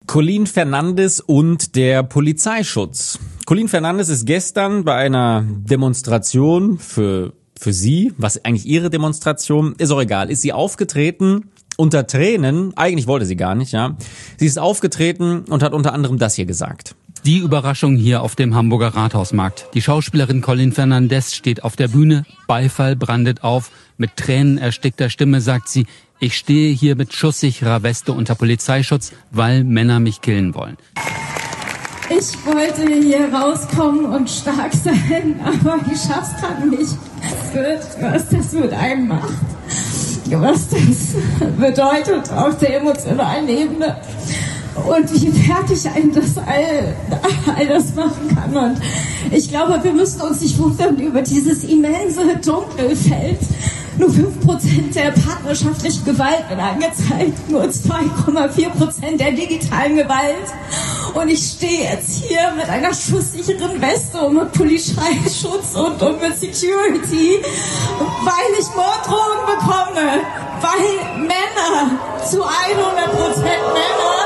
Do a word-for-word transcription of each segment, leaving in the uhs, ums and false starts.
Colin Fernandes und der Polizeischutz. Colin Fernandes ist gestern bei einer Demonstration für, für sie, was eigentlich ihre Demonstration, ist auch egal, ist sie aufgetreten unter Tränen, eigentlich wollte sie gar nicht, ja. Sie ist aufgetreten und hat unter anderem das hier gesagt. Die Überraschung hier auf dem Hamburger Rathausmarkt. Die Schauspielerin Colin Fernandes steht auf der Bühne, Beifall brandet auf, mit tränenerstickter Stimme sagt sie: Ich stehe hier mit schusssicherer Weste unter Polizeischutz, weil Männer mich killen wollen. Ich wollte hier rauskommen und stark sein, aber ich schaff's gerade nicht. Das wird, was das mit einem macht, was das bedeutet auf der emotionalen Ebene und wie fertig einem das all, all das machen kann. Und ich glaube, wir müssen uns nicht wundern über dieses immense Dunkelfeld. Nur fünf Prozent der partnerschaftlichen Gewalt wird angezeigt, nur zwei Komma vier Prozent der digitalen Gewalt. Und ich stehe jetzt hier mit einer schusssicheren Weste und mit Polizeischutz und, und mit Security, weil ich Morddrohungen bekomme, weil Männer, zu hundert Prozent Männer,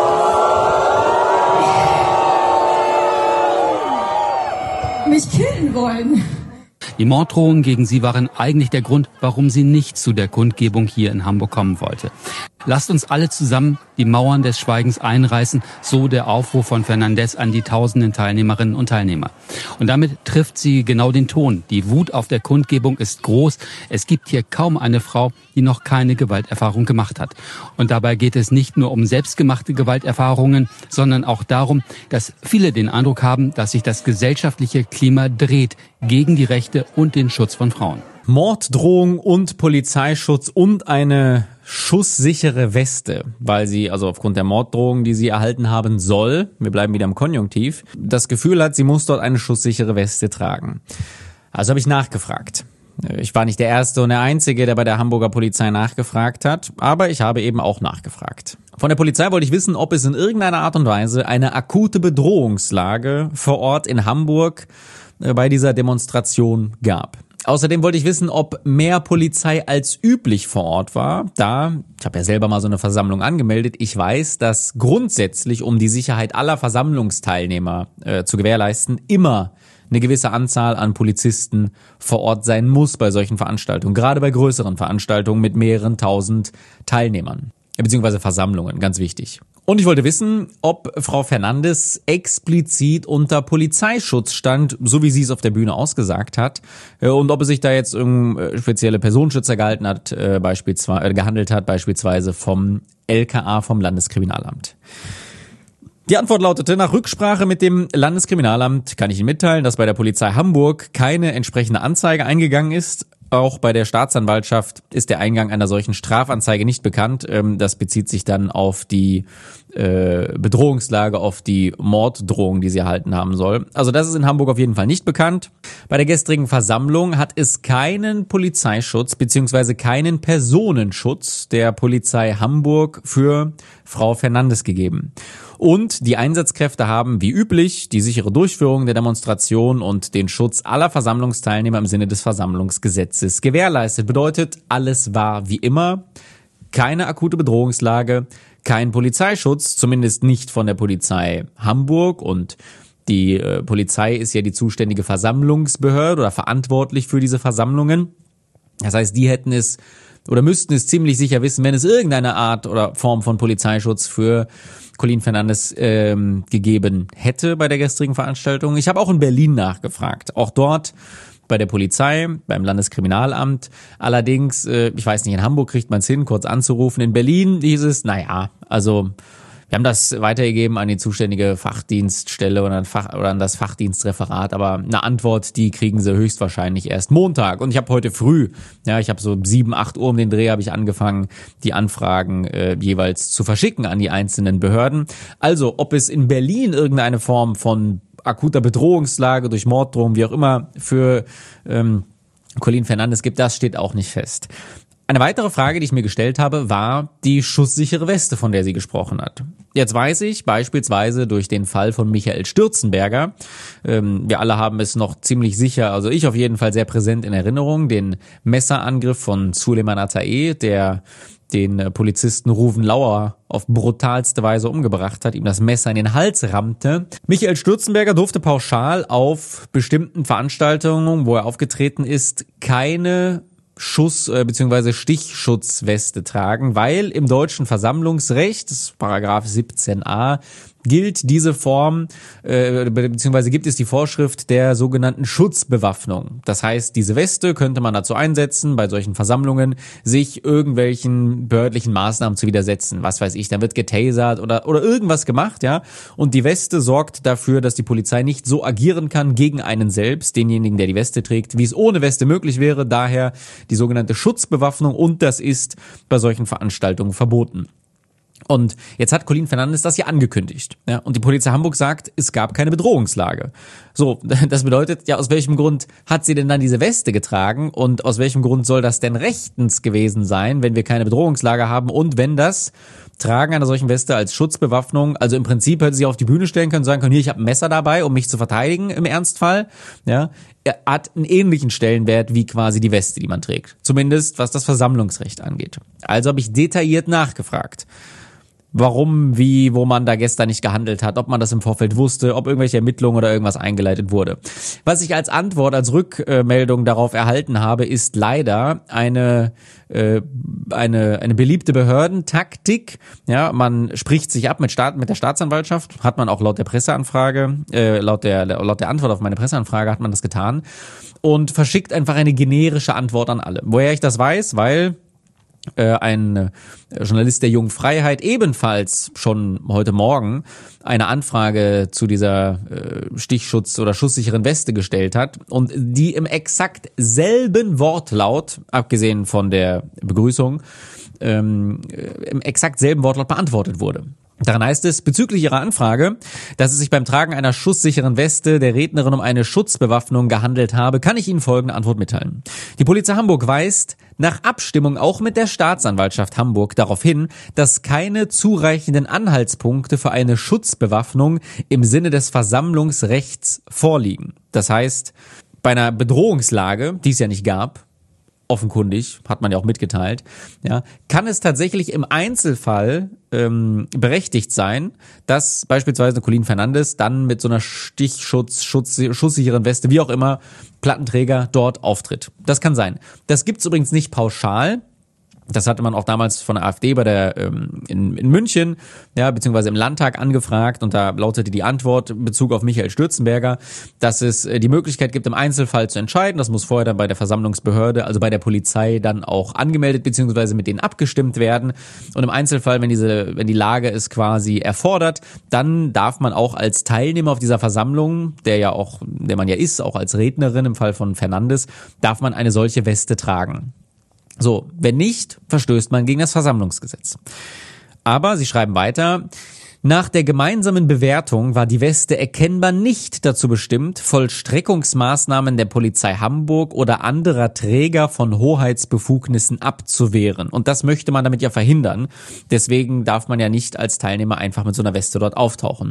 mich killen wollen. Die Morddrohungen gegen sie waren eigentlich der Grund, warum sie nicht zu der Kundgebung hier in Hamburg kommen wollte. Lasst uns alle zusammen die Mauern des Schweigens einreißen, so der Aufruf von Fernandes an die tausenden Teilnehmerinnen und Teilnehmer. Und damit trifft sie genau den Ton. Die Wut auf der Kundgebung ist groß. Es gibt hier kaum eine Frau, die noch keine Gewalterfahrung gemacht hat. Und dabei geht es nicht nur um selbstgemachte Gewalterfahrungen, sondern auch darum, dass viele den Eindruck haben, dass sich das gesellschaftliche Klima dreht gegen die Rechte und den Schutz von Frauen. Morddrohung und Polizeischutz und eine schusssichere Weste, weil sie, also aufgrund der Morddrohungen, die sie erhalten haben soll, wir bleiben wieder im Konjunktiv, das Gefühl hat, sie muss dort eine schusssichere Weste tragen. Also habe ich nachgefragt. Ich war nicht der Erste und der Einzige, der bei der Hamburger Polizei nachgefragt hat, aber ich habe eben auch nachgefragt. Von der Polizei wollte ich wissen, ob es in irgendeiner Art und Weise eine akute Bedrohungslage vor Ort in Hamburg bei dieser Demonstration gab. Außerdem wollte ich wissen, ob mehr Polizei als üblich vor Ort war, da, ich habe ja selber mal so eine Versammlung angemeldet, ich weiß, dass grundsätzlich, um die Sicherheit aller Versammlungsteilnehmer äh, zu gewährleisten, immer eine gewisse Anzahl an Polizisten vor Ort sein muss bei solchen Veranstaltungen, gerade bei größeren Veranstaltungen mit mehreren tausend Teilnehmern, beziehungsweise Versammlungen, ganz wichtig. Und ich wollte wissen, ob Frau Fernandes explizit unter Polizeischutz stand, so wie sie es auf der Bühne ausgesagt hat, und ob es sich da jetzt um spezielle Personenschützer gehalten hat, äh, beispielsweise äh, gehandelt hat, beispielsweise vom L K A, vom Landeskriminalamt. Die Antwort lautete: Nach Rücksprache mit dem Landeskriminalamt kann ich Ihnen mitteilen, dass bei der Polizei Hamburg keine entsprechende Anzeige eingegangen ist. Auch bei der Staatsanwaltschaft ist der Eingang einer solchen Strafanzeige nicht bekannt. Das bezieht sich dann auf die Bedrohungslage, auf die Morddrohung, die sie erhalten haben soll. Also das ist in Hamburg auf jeden Fall nicht bekannt. Bei der gestrigen Versammlung hat es keinen Polizeischutz bzw. keinen Personenschutz der Polizei Hamburg für Frau Fernandes gegeben. Und die Einsatzkräfte haben wie üblich die sichere Durchführung der Demonstration und den Schutz aller Versammlungsteilnehmer im Sinne des Versammlungsgesetzes gewährleistet. Bedeutet, alles war wie immer, keine akute Bedrohungslage, kein Polizeischutz, zumindest nicht von der Polizei Hamburg, und die äh, Polizei ist ja die zuständige Versammlungsbehörde oder verantwortlich für diese Versammlungen. Das heißt, die hätten es oder müssten es ziemlich sicher wissen, wenn es irgendeine Art oder Form von Polizeischutz für Colin Fernandes ähm, gegeben hätte bei der gestrigen Veranstaltung. Ich habe auch in Berlin nachgefragt, auch dort bei der Polizei, beim Landeskriminalamt. Allerdings, äh, ich weiß nicht, in Hamburg kriegt man es hin, kurz anzurufen. In Berlin hieß es, naja, also wir haben das weitergegeben an die zuständige Fachdienststelle oder an, Fach, oder an das Fachdienstreferat, aber eine Antwort, die kriegen sie höchstwahrscheinlich erst Montag. Und ich habe heute früh, ja, ich habe so sieben, acht Uhr um den Dreh habe ich angefangen, die Anfragen äh, jeweils zu verschicken an die einzelnen Behörden. Also, ob es in Berlin irgendeine Form von akuter Bedrohungslage durch Morddrohung, wie auch immer, für ähm, Colin Fernandes gibt, das steht auch nicht fest. Eine weitere Frage, die ich mir gestellt habe, war die schusssichere Weste, von der sie gesprochen hat. Jetzt weiß ich beispielsweise durch den Fall von Michael Stürzenberger, ähm, wir alle haben es noch ziemlich sicher, also ich auf jeden Fall sehr präsent in Erinnerung, den Messerangriff von Suleiman Atae, der den Polizisten Ruven Lauer auf brutalste Weise umgebracht hat, ihm das Messer in den Hals rammte. Michael Stürzenberger durfte pauschal auf bestimmten Veranstaltungen, wo er aufgetreten ist, keine Schuss- äh, bzw. Stichschutzweste tragen, weil im deutschen Versammlungsrecht, das ist Paragraph siebzehn a, gilt diese Form, äh, beziehungsweise gibt es die Vorschrift der sogenannten Schutzbewaffnung. Das heißt, diese Weste könnte man dazu einsetzen, bei solchen Versammlungen, sich irgendwelchen behördlichen Maßnahmen zu widersetzen. Was weiß ich, da wird getasert oder, oder irgendwas gemacht, ja. Und die Weste sorgt dafür, dass die Polizei nicht so agieren kann gegen einen selbst, denjenigen, der die Weste trägt, wie es ohne Weste möglich wäre. Daher die sogenannte Schutzbewaffnung, und das ist bei solchen Veranstaltungen verboten. Und jetzt hat Colin Fernandes das ja angekündigt. Ja, und die Polizei Hamburg sagt, es gab keine Bedrohungslage. So, das bedeutet, ja, aus welchem Grund hat sie denn dann diese Weste getragen und aus welchem Grund soll das denn rechtens gewesen sein, wenn wir keine Bedrohungslage haben und wenn das Tragen einer solchen Weste als Schutzbewaffnung, also im Prinzip hätte sie auf die Bühne stellen können und sagen können, hier, ich habe ein Messer dabei, um mich zu verteidigen im Ernstfall. Ja, er hat einen ähnlichen Stellenwert wie quasi die Weste, die man trägt. Zumindest was das Versammlungsrecht angeht. Also habe ich detailliert nachgefragt, warum, wie, wo man da gestern nicht gehandelt hat, ob man das im Vorfeld wusste, ob irgendwelche Ermittlungen oder irgendwas eingeleitet wurde. Was ich als Antwort, als Rückmeldung darauf erhalten habe, ist leider eine äh, eine eine beliebte Behördentaktik. Ja, man spricht sich ab mit Staat, mit der Staatsanwaltschaft, hat man auch laut der Presseanfrage, äh, laut der laut der Antwort auf meine Presseanfrage hat man das getan und verschickt einfach eine generische Antwort an alle. Woher ich das weiß, weil ein Journalist der Jungen Freiheit ebenfalls schon heute Morgen eine Anfrage zu dieser Stichschutz- oder schusssicheren Weste gestellt hat und die im exakt selben Wortlaut, abgesehen von der Begrüßung, im exakt selben Wortlaut beantwortet wurde. Darin heißt es, bezüglich ihrer Anfrage, dass es sich beim Tragen einer schusssicheren Weste der Rednerin um eine Schutzbewaffnung gehandelt habe, kann ich Ihnen folgende Antwort mitteilen. Die Polizei Hamburg weist nach Abstimmung auch mit der Staatsanwaltschaft Hamburg darauf hin, dass keine zureichenden Anhaltspunkte für eine Schutzbewaffnung im Sinne des Versammlungsrechts vorliegen. Das heißt, bei einer Bedrohungslage, die es ja nicht gab, offenkundig, hat man ja auch mitgeteilt, ja, kann es tatsächlich im Einzelfall ähm, berechtigt sein, dass beispielsweise Colin Fernandes dann mit so einer Stichschutz, Schutz, schusssicheren Weste, wie auch immer, Plattenträger dort auftritt. Das kann sein. Das gibt's übrigens nicht pauschal. Das hatte man auch damals von der AfD bei der ähm, in, in München, ja, beziehungsweise im Landtag angefragt, und da lautete die Antwort in Bezug auf Michael Stürzenberger, dass es äh, die Möglichkeit gibt, im Einzelfall zu entscheiden. Das muss vorher dann bei der Versammlungsbehörde, also bei der Polizei, dann auch angemeldet beziehungsweise mit denen abgestimmt werden. Und im Einzelfall, wenn diese, wenn die Lage es quasi erfordert, dann darf man auch als Teilnehmer auf dieser Versammlung, der ja auch, der man ja ist, auch als Rednerin im Fall von Fernandes, darf man eine solche Weste tragen. So, wenn nicht, verstößt man gegen das Versammlungsgesetz. Aber sie schreiben weiter, nach der gemeinsamen Bewertung war die Weste erkennbar nicht dazu bestimmt, Vollstreckungsmaßnahmen der Polizei Hamburg oder anderer Träger von Hoheitsbefugnissen abzuwehren. Und das möchte man damit ja verhindern. Deswegen darf man ja nicht als Teilnehmer einfach mit so einer Weste dort auftauchen.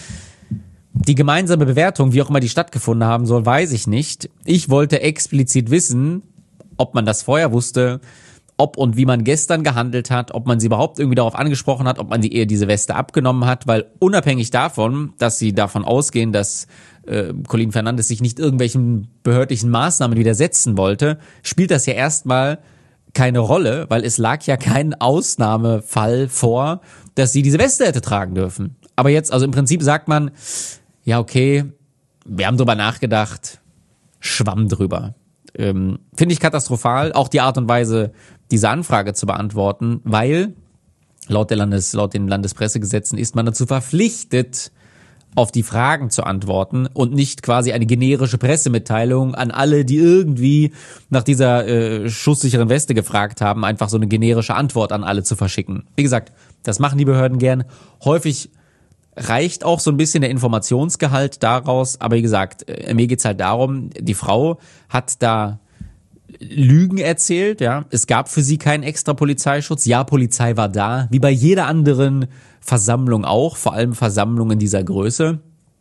Die gemeinsame Bewertung, wie auch immer die stattgefunden haben soll, weiß ich nicht. Ich wollte explizit wissen, ob man das vorher wusste, ob und wie man gestern gehandelt hat, ob man sie überhaupt irgendwie darauf angesprochen hat, ob man sie eher diese Weste abgenommen hat, weil unabhängig davon, dass sie davon ausgehen, dass äh, Colin Fernandes sich nicht irgendwelchen behördlichen Maßnahmen widersetzen wollte, spielt das ja erstmal keine Rolle, weil es lag ja kein Ausnahmefall vor, dass sie diese Weste hätte tragen dürfen. Aber jetzt, also im Prinzip sagt man, ja okay, wir haben drüber nachgedacht, schwamm drüber. Ähm, finde ich katastrophal, auch die Art und Weise, diese Anfrage zu beantworten, weil laut der Landes, laut den Landespressegesetzen ist man dazu verpflichtet, auf die Fragen zu antworten und nicht quasi eine generische Pressemitteilung an alle, die irgendwie nach dieser äh, schusssicheren Weste gefragt haben, einfach so eine generische Antwort an alle zu verschicken. Wie gesagt, das machen die Behörden gern. Häufig reicht auch so ein bisschen der Informationsgehalt daraus, aber wie gesagt, äh, mir geht's halt darum, die Frau hat da Lügen erzählt, ja. Es gab für sie keinen extra Polizeischutz. Ja, Polizei war da, wie bei jeder anderen Versammlung auch, vor allem Versammlungen dieser Größe.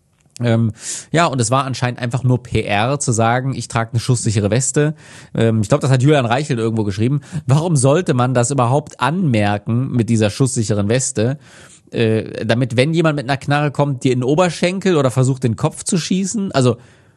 Ähm, ja, und es war anscheinend einfach nur P R zu sagen, ich trage eine schusssichere Weste. Ähm, ich glaube, das hat Julian Reichelt irgendwo geschrieben. Warum sollte man das überhaupt anmerken mit dieser schusssicheren Weste? Äh, damit, wenn jemand mit einer Knarre kommt, dir in den Oberschenkel oder versucht, den Kopf zu schießen, also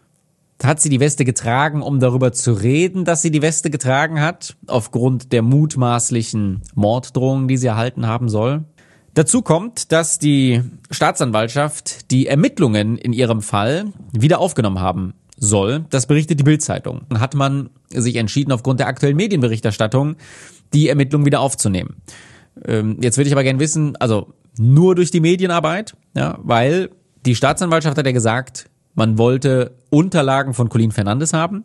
hat sie die Weste getragen, um darüber zu reden, dass sie die Weste getragen hat, aufgrund der mutmaßlichen Morddrohungen, die sie erhalten haben soll. Dazu kommt, dass die Staatsanwaltschaft die Ermittlungen in ihrem Fall wieder aufgenommen haben soll. Das berichtet die Bild-Zeitung. Dann hat man sich entschieden, aufgrund der aktuellen Medienberichterstattung die Ermittlungen wieder aufzunehmen. Ähm, jetzt würde ich aber gerne wissen, also nur durch die Medienarbeit, ja, weil die Staatsanwaltschaft hat ja gesagt, man wollte Unterlagen von Colin Fernandes haben.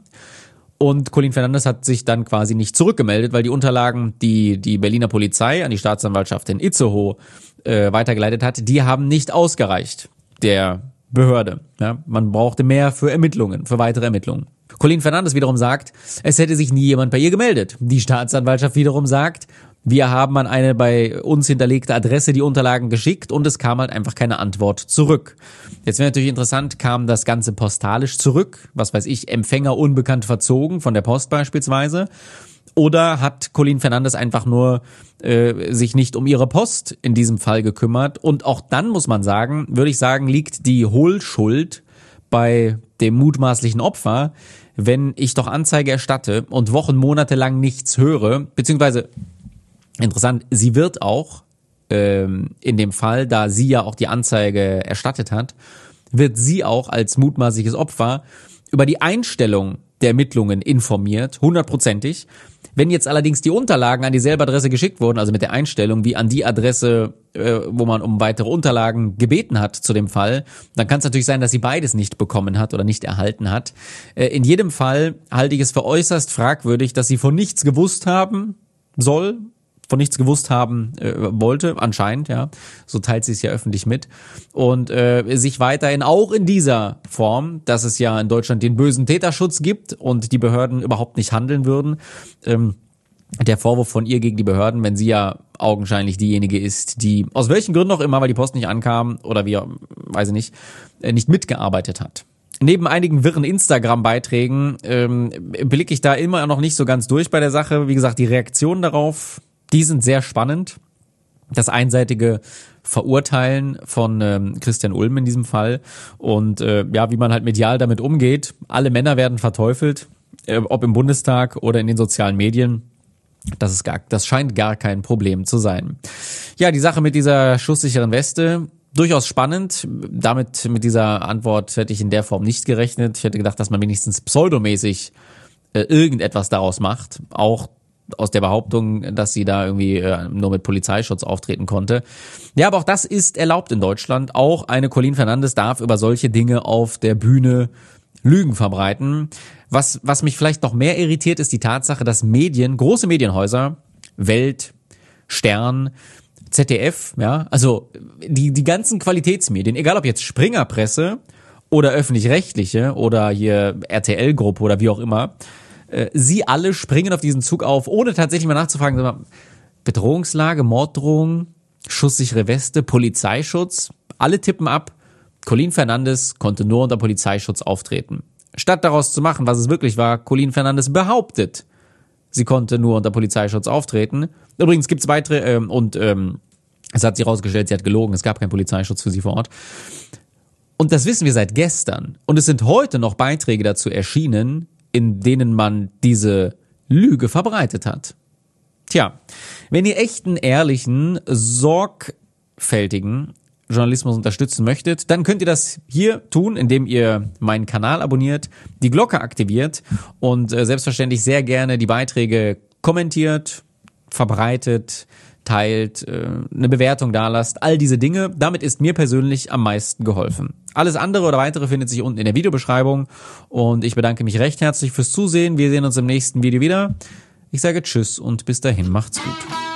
Und Colin Fernandes hat sich dann quasi nicht zurückgemeldet, weil die Unterlagen, die die Berliner Polizei an die Staatsanwaltschaft in Itzehoe äh, weitergeleitet hat, die haben nicht ausgereicht der Behörde. Ja, man brauchte mehr für Ermittlungen, für weitere Ermittlungen. Colin Fernandes wiederum sagt, es hätte sich nie jemand bei ihr gemeldet. Die Staatsanwaltschaft wiederum sagt, wir haben an eine bei uns hinterlegte Adresse die Unterlagen geschickt und es kam halt einfach keine Antwort zurück. Jetzt wäre natürlich interessant, kam das Ganze postalisch zurück? Was weiß ich, Empfänger unbekannt verzogen, von der Post beispielsweise? Oder hat Colin Fernandes einfach nur äh, sich nicht um ihre Post in diesem Fall gekümmert? Und auch dann muss man sagen, würde ich sagen, liegt die Hohlschuld bei dem mutmaßlichen Opfer, wenn ich doch Anzeige erstatte und Wochen, Monate lang nichts höre, beziehungsweise interessant, sie wird auch ähm, in dem Fall, da sie ja auch die Anzeige erstattet hat, wird sie auch als mutmaßliches Opfer über die Einstellung der Ermittlungen informiert, hundertprozentig. Wenn jetzt allerdings die Unterlagen an dieselbe Adresse geschickt wurden, also mit der Einstellung wie an die Adresse, äh, wo man um weitere Unterlagen gebeten hat zu dem Fall, dann kann es natürlich sein, dass sie beides nicht bekommen hat oder nicht erhalten hat. Äh, in jedem Fall halte ich es für äußerst fragwürdig, dass sie von nichts gewusst haben soll, von nichts gewusst haben äh, wollte, anscheinend, ja, so teilt sie es ja öffentlich mit, und äh, sich weiterhin auch in dieser Form, dass es ja in Deutschland den bösen Täterschutz gibt und die Behörden überhaupt nicht handeln würden, ähm, der Vorwurf von ihr gegen die Behörden, wenn sie ja augenscheinlich diejenige ist, die aus welchen Gründen auch immer, weil die Post nicht ankam oder wie, weiß ich nicht, äh, nicht mitgearbeitet hat. Neben einigen wirren Instagram-Beiträgen ähm, blicke ich da immer noch nicht so ganz durch bei der Sache. Wie gesagt, die Reaktionen darauf, die sind sehr spannend. Das einseitige Verurteilen von ähm, Christian Ulm in diesem Fall und äh, ja, wie man halt medial damit umgeht. Alle Männer werden verteufelt, äh, ob im Bundestag oder in den sozialen Medien. Das ist gar, das scheint gar kein Problem zu sein. Ja, die Sache mit dieser schusssicheren Weste, durchaus spannend. Damit, mit dieser Antwort hätte ich in der Form nicht gerechnet. Ich hätte gedacht, dass man wenigstens pseudomäßig äh, irgendetwas daraus macht. Auch aus der Behauptung, dass sie da irgendwie äh, nur mit Polizeischutz auftreten konnte. Ja, aber auch das ist erlaubt in Deutschland. Auch eine Colin Fernandes darf über solche Dinge auf der Bühne Lügen verbreiten. Was, was mich vielleicht noch mehr irritiert, ist die Tatsache, dass Medien, große Medienhäuser, Welt, Stern, Z D F, ja, also die, die ganzen Qualitätsmedien, egal ob jetzt Springerpresse oder öffentlich-rechtliche oder hier R T L-Gruppe oder wie auch immer, sie alle springen auf diesen Zug auf, ohne tatsächlich mal nachzufragen, Bedrohungslage, Morddrohung, schusssichere Weste, Polizeischutz, alle tippen ab, Colin Fernandes konnte nur unter Polizeischutz auftreten. Statt daraus zu machen, was es wirklich war, Colin Fernandes behauptet, sie konnte nur unter Polizeischutz auftreten. Übrigens gibt's weitere, ähm, und ähm, es hat sich herausgestellt, sie hat gelogen, es gab keinen Polizeischutz für sie vor Ort. Und das wissen wir seit gestern. Und es sind heute noch Beiträge dazu erschienen, in denen man diese Lüge verbreitet hat. Tja, wenn ihr echten, ehrlichen, sorgfältigen Journalismus unterstützen möchtet, dann könnt ihr das hier tun, indem ihr meinen Kanal abonniert, die Glocke aktiviert und äh, selbstverständlich sehr gerne die Beiträge kommentiert, verbreitet, teilt, äh, eine Bewertung dalasst, all diese Dinge. Damit ist mir persönlich am meisten geholfen. Alles andere oder weitere findet sich unten in der Videobeschreibung und ich bedanke mich recht herzlich fürs Zusehen. Wir sehen uns im nächsten Video wieder. Ich sage Tschüss und bis dahin, macht's gut.